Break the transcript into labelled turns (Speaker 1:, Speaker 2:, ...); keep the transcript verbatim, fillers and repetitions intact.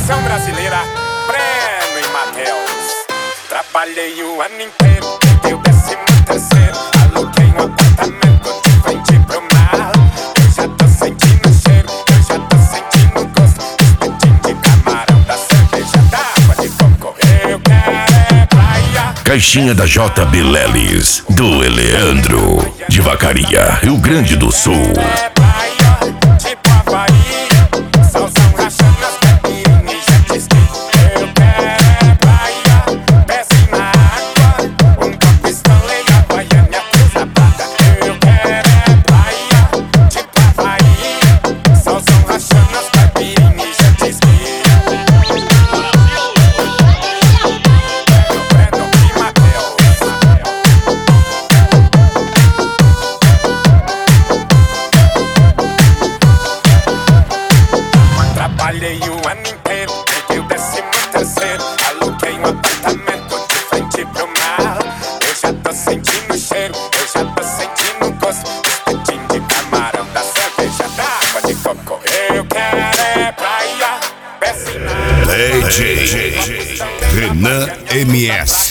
Speaker 1: versão brasileira, Breno e Matheus. Trabalhei o ano inteiro, peguei o décimo terceiro, aluguei um apartamento de frente pro mar. Eu já tô sentindo o cheiro, eu já tô sentindo o gosto, espetinho de camarão, da cerveja, da água de coco. Eu quero é praia.
Speaker 2: Caixinha da J B Lelis, do Eleandro, de Vacaria, Rio Grande do Sul.
Speaker 1: É praia, tipo Havaí, solzão rachando as caipirinhas e jet ski. Eu quero é praia, pés na água, um copo Stanley, Havaiana e a Cruz Prata. Eu quero é praia, tipo Havaí, solzão rachando as caipirinhas e jet ski. Breno e Matheus. Trabalhei o ano inteiro, peguei o décimo terceiro, aluguei um apartamento de frente pro mar. Eu já tô sentindo o cheiro, eu já tô sentindo o gosto, espetinho de camarão, da cerveja, da água de coco. Eu quero é praia, piscina.
Speaker 2: D J Renan M S.